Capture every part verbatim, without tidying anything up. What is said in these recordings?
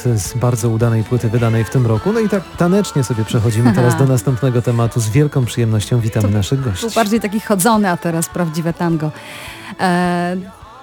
z bardzo udanej płyty wydanej w tym roku. No i tak tanecznie sobie przechodzimy teraz do następnego tematu. Z wielką przyjemnością witamy to naszych gości. Był bardziej taki chodzony, a teraz prawdziwe tango. E,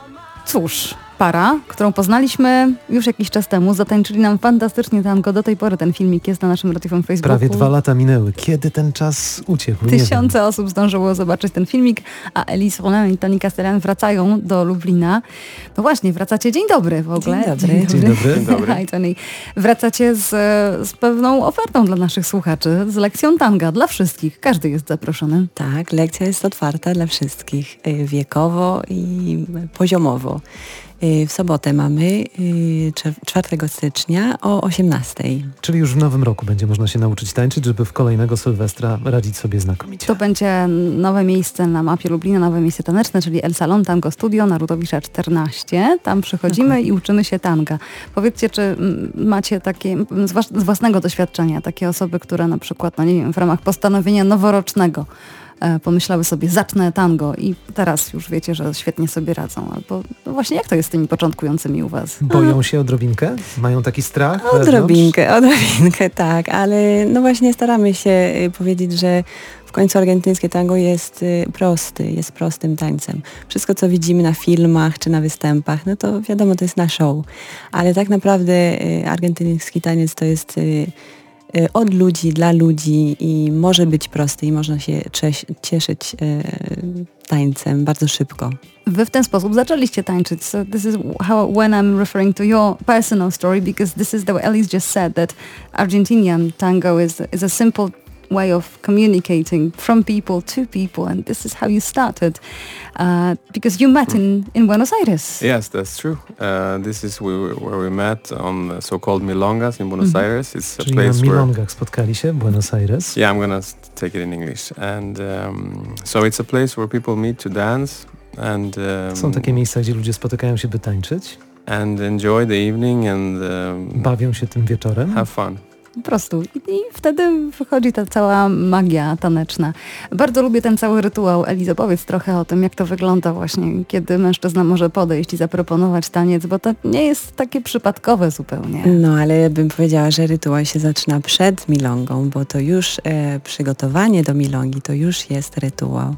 cóż, para, którą poznaliśmy już jakiś czas temu, zatańczyli nam fantastycznie tango. Do tej pory ten filmik jest na naszym Radioforum Facebooku. Prawie dwa lata minęły. Kiedy ten czas uciekł? Tysiące osób zdążyło zobaczyć ten filmik, a Elise Roland i Toni Castellan wracają do Lublina. No właśnie, wracacie. Dzień dobry w ogóle. Dzień dobry. Dzień dobry. Dzień dobry. Dzień dobry. Hi, Toni. Wracacie z, z pewną ofertą dla naszych słuchaczy, z lekcją tanga dla wszystkich. Każdy jest zaproszony. Tak, lekcja jest otwarta dla wszystkich, y, wiekowo i poziomowo. Y, W sobotę mamy y, czwartego stycznia o osiemnastej. Czyli już w nowym roku będzie można się nauczyć tańczyć, żeby w kolejnego Sylwestra radzić sobie znakomicie. To będzie nowe miejsce na mapie Lublina, nowe miejsce taneczne, czyli El Salon Tango Studio na Rutowicza czternaście. Tam przychodzimy Dokładnie. i uczymy się tanga. Powiedzcie, czy mm, macie takie, mm, z, was, z własnego doświadczenia, takie osoby, które na przykład, no nie wiem, w ramach postanowienia noworocznego e, pomyślały sobie, zacznę tango i teraz już wiecie, że świetnie sobie radzą. Albo no właśnie, jak to jest z tymi początkującymi u was? Boją się odrobinkę? Mają taki strach? Odrobinkę, odrobinkę, tak, ale no właśnie staramy się y, powiedzieć, że w końcu argentyńskie tango jest y, prosty, jest prostym tańcem. Wszystko, co widzimy na filmach czy na występach, no to wiadomo, to jest na show. Ale tak naprawdę y, argentyński taniec to jest y, y, od ludzi, dla ludzi i może być prosty i można się cze- cieszyć y, tańcem bardzo szybko. Wy w ten sposób zaczęliście tańczyć. So this is how when I'm referring to your personal story, because this is the way Elise just said that Argentinian tango is is a simple way of communicating from people to people, and this is how you started, uh, because you met in, in Buenos Aires. Yes, that's true. Uh, this is where, where we met on the so-called milongas in Buenos Mhm. Aires. It's a Czyli na place where... milongach spotkali się w Buenos Aires. Yeah, I'm gonna s- take it in English. And um, so it's a place where people meet to dance and um, Są takie miejsca, gdzie ludzie spotykają się, by tańczyć, and enjoy the evening and um, bawią się tym wieczorem. have fun. Po prostu. I, I wtedy wychodzi ta cała magia taneczna. Bardzo lubię ten cały rytuał. Elizo, powiedz trochę o tym, jak to wygląda właśnie, kiedy mężczyzna może podejść i zaproponować taniec, bo to nie jest takie przypadkowe zupełnie. No, ale bym powiedziała, że rytuał się zaczyna przed milongą, bo to już e, przygotowanie do milongi to już jest rytuał.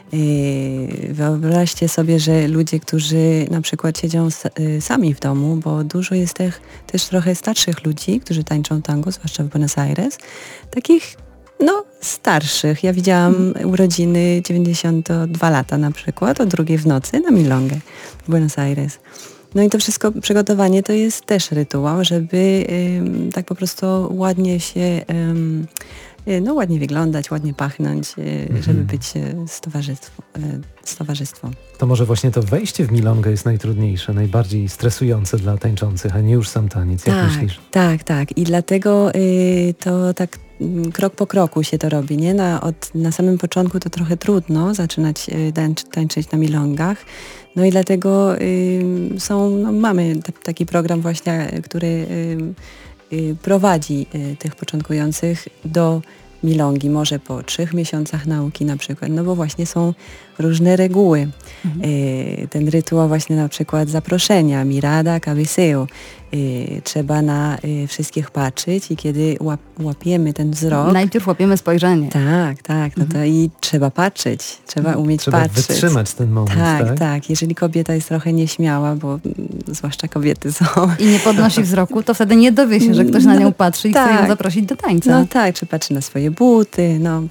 Yy, Wyobraźcie sobie, że ludzie, którzy na przykład siedzą s- y, sami w domu, bo dużo jest tych, też trochę starszych ludzi, którzy tańczą tango, zwłaszcza w Buenos Aires, takich no starszych. Ja widziałam urodziny dziewięćdziesiąte dwa lata na przykład, o drugiej w nocy na milongę w Buenos Aires. No i to wszystko, przygotowanie to jest też rytuał, żeby ym, tak po prostu ładnie się ym, y, no ładnie wyglądać, ładnie pachnąć, y, Mhm. żeby być y, z towarzystwo, y, z towarzystwem. To może właśnie to wejście w milongę jest najtrudniejsze, najbardziej stresujące dla tańczących, a nie już sam taniec, jak Tak, myślisz? tak, tak. I dlatego y, to tak mm, krok po kroku się to robi, nie? Na, od, na samym początku to trochę trudno zaczynać y, tańc, tańczyć na milongach. No i dlatego y, są, no, mamy t- taki program właśnie, y, który y, y, prowadzi y, tych początkujących do milongi, może po trzech miesiącach nauki na przykład, no bo właśnie są różne reguły. Mhm. Y, ten rytuał właśnie na przykład zaproszenia, mirada, cabeceo. Y, trzeba na y, wszystkich patrzeć i kiedy łap, łapiemy ten wzrok, Najpierw łapiemy spojrzenie. tak, tak, no to i trzeba patrzeć, trzeba umieć Trzeba patrzeć. wytrzymać ten moment, Tak, tak? tak. Jeżeli kobieta jest trochę nieśmiała, bo mm, zwłaszcza kobiety są. I nie podnosi wzroku, to wtedy nie dowie się, że ktoś na nią patrzy i chce ją tak. zaprosić do tańca. No tak, czy patrzy na swoje buty, no.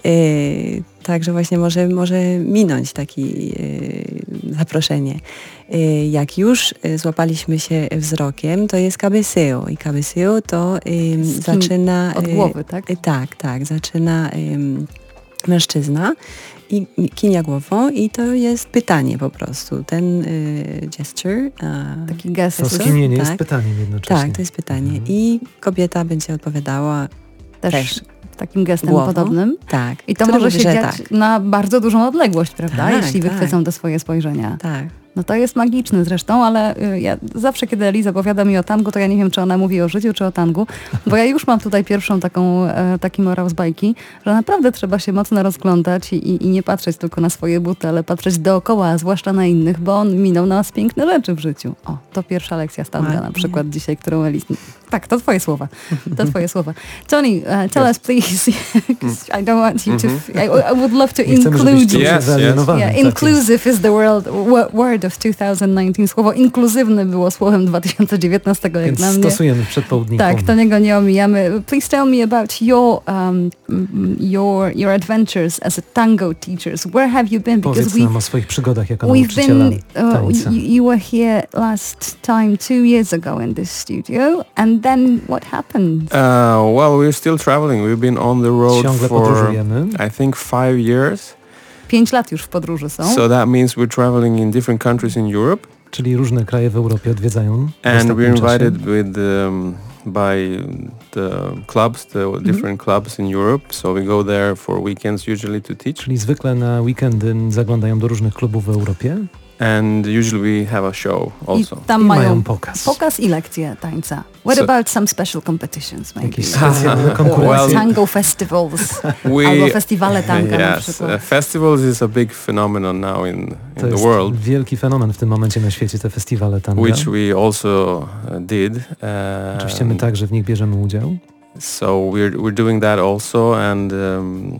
Yy, także właśnie może, może minąć takie yy, zaproszenie. Yy, jak już yy, złapaliśmy się wzrokiem, to jest cabeceo. I cabeceo to yy, Z kim? zaczyna... Od yy, głowy, tak? yy, tak, tak. Zaczyna yy, mężczyzna i kinia głową i to jest pytanie po prostu. Ten yy, gesture... a, Taki gest. To Gesture, skinienie jest tak. pytaniem jednocześnie. tak, to jest pytanie. Mhm. I kobieta będzie odpowiadała też, też takim gestem głową. podobnym. tak. I to który może mówi, się że dziać tak. na bardzo dużą odległość, prawda? Tak, Jeśli tak. wychwycą te swoje spojrzenia. Tak, No to jest magiczne zresztą, ale y, ja zawsze, kiedy Eliza opowiada mi o tangu, to ja nie wiem, czy ona mówi o życiu, czy o tangu, bo ja już mam tutaj pierwszą taką, e, taki morał z bajki, że naprawdę trzeba się mocno rozglądać i, i, i nie patrzeć tylko na swoje buty, ale patrzeć dookoła, a zwłaszcza na innych, bo on minął nas piękne rzeczy w życiu. O, to pierwsza lekcja z tanga na Ładnie. przykład dzisiaj, którą Eliza... Tak, to twoje słowa. To twoje słowa. Tony, uh, tell Yes. us please, 'cause I don't want you to... Mhm. I, I would love to Nie chcemy, żebyście include się Yes, yes. wyalienowali. Yeah, Tak jest. inclusive is the world, wo- word of two thousand nineteen. Słowo inkluzywny było słowem dwa tysiące dziewiętnastego jak Więc dla mnie. stosujemy przed południkiem. Tak, to niego nie omijamy. Please tell me about your um, m- your your adventures as a tango teachers. Where have you been? Because Powiedz we nam o swoich przygodach jako we've nauczyciela been uh, tańca. you, you were here last time two years ago in this studio, and then what happened? Uh, well, we're still traveling. We've been on the road Ciągle for, podróżujemy. I think, five years. Pięć lat już w podróży są. So that means we're traveling in different countries in Europe. Czyli różne kraje w Europie odwiedzają w And ostatnim we're czasie. invited with um, by the clubs, the different clubs in Europe. So we go there for weekends usually to teach. Czyli zwykle na weekendy zaglądają do różnych klubów w Europie And usually we have a show I also. tam i mają mają pokaz. pokaz i lekcje tańca. What So- about some special competitions maybe? Jakieś specjalne Or konkurencje. tango festivals, We, albo festiwale tanga na yes, przykład. uh, festivals is a big phenomenon now in, in To the jest world, wielki fenomen w tym momencie na świecie, te festiwale tango. which we also uh, did. Uh, Oczywiście my także w nich bierzemy udział. So we're we're doing that also, and um,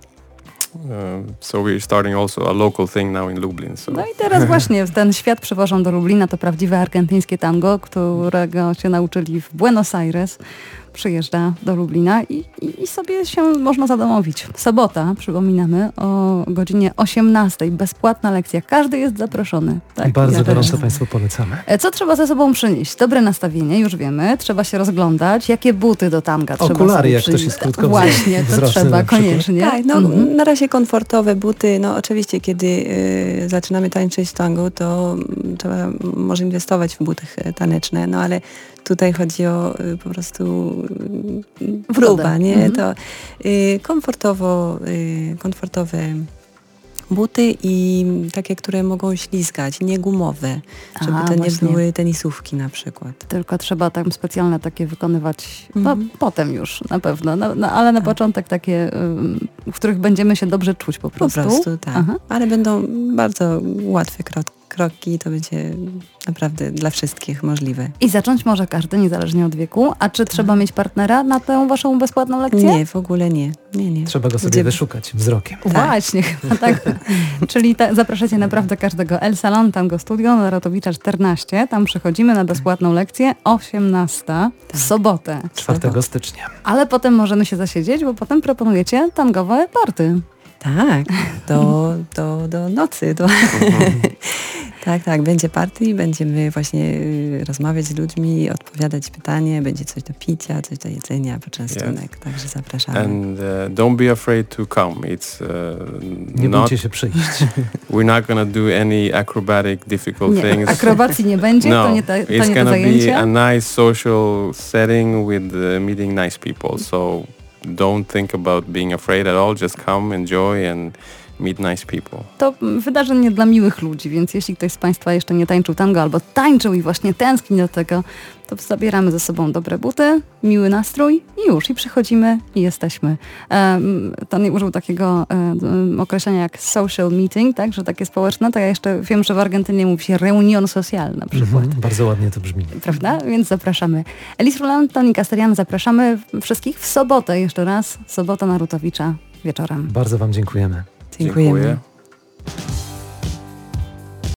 um, so we're starting also a local thing now in Lublin. So No i teraz właśnie ten świat przywożą do Lublina, to prawdziwe argentyńskie tango, którego się nauczyli w Buenos Aires. Przyjeżdża do Lublina i, i, i sobie się można zadomowić. Sobota, przypominamy, o godzinie osiemnastej. Bezpłatna lekcja. Każdy jest zaproszony. Tak, Bardzo ja gorąco też. Państwu polecamy. E, Co trzeba ze sobą przynieść? Dobre nastawienie, już wiemy. Trzeba się rozglądać. Jakie buty do tanga trzeba Okulary, sobie jak ktoś przynieść? jest krótkowzro- Właśnie, to wzroczny trzeba na przykład. koniecznie. Tak, no Mhm. na razie komfortowe buty, no oczywiście kiedy y, zaczynamy tańczyć tango, to mm, trzeba może inwestować w buty e, taneczne, no ale tutaj chodzi o y, po prostu y, próba, nie? Mhm. To y, komfortowo, y, komfortowe buty i takie, które mogą ślizgać, nie gumowe, żeby A, to nie właśnie. były tenisówki na przykład. Tylko trzeba tam specjalne takie wykonywać, no Mhm. potem już na pewno, no, no, ale na Tak. początek takie, ym, w których będziemy się dobrze czuć po Po prostu. prostu, tak. Aha. Ale będą bardzo łatwe krok, kroki, to będzie naprawdę dla wszystkich możliwe. I zacząć może każdy, niezależnie od wieku. A czy trzeba mieć partnera na tę waszą bezpłatną lekcję? Nie, w ogóle nie. nie, nie. Trzeba go sobie Gdzie- wyszukać wzrokiem. Właśnie, chyba tak. Czyli ta, zapraszacie naprawdę każdego. El Salon Tango Studio, Narutowicza czternaście. Tam przychodzimy na bezpłatną lekcję, osiemnasta w sobotę. czwartego stycznia. Ale potem możemy się zasiedzieć, bo potem proponujecie tangowe party. Tak, do, do, do nocy. Do... tak, tak, będzie party i będziemy właśnie y, rozmawiać z ludźmi, odpowiadać pytanie, będzie coś do picia, coś do jedzenia, poczęstunek, także zapraszamy. and uh, don't be afraid to come. It's uh, Nie not. bójcie się przyjść. We're not gonna do any acrobatic, difficult Nie, things. akrobacji nie będzie, No, to nie te, to it's nie te gonna be zajęcia. a nice social setting with uh, meeting nice people. So don't think about being afraid at all. Just come, enjoy, and meet nice people. To wydarzenie dla miłych ludzi, więc jeśli ktoś z Państwa jeszcze nie tańczył tango albo tańczył i właśnie tęskni do tego, to zabieramy ze sobą dobre buty, miły nastrój i już, i przychodzimy i jesteśmy. Um, Tony użył takiego um, określenia jak social meeting, tak, że takie społeczne, to ja jeszcze wiem, że w Argentynie mówi się reunion social na przykład. Mhm, bardzo ładnie to brzmi. Prawda? Więc zapraszamy. Elis Roland, Tony Casterian, zapraszamy wszystkich w sobotę jeszcze raz. Sobota Narutowicza wieczorem. Bardzo Wam dziękujemy. Dziękujemy. Dziękuję.